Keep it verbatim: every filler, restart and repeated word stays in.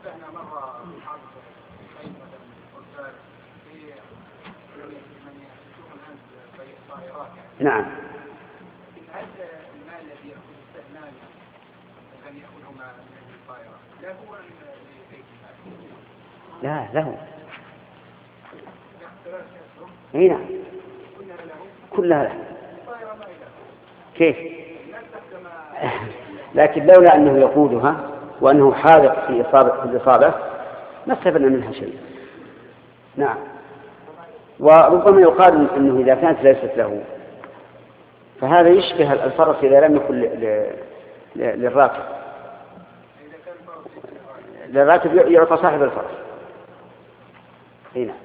نبهنا مرة حرب أي مثلا قلت في من يشوفون أنت في الطائرات يعني. نعم. هل المال الذي يأخذ السهمان الذي يأخذه من الطائرة لا هو لبيت المال؟ لا له. اي نعم كلها له. كيف؟ لكن لولا أنه يقودها وأنه حاذق في إصابة في الإصابة ما استفدنا منها شيء. نعم. وربما يقال أنه إذا كانت ليست له فهذا يشبه الفرس إذا لم يكن للراكب. للراكب يعطى صاحب الفرس. هنا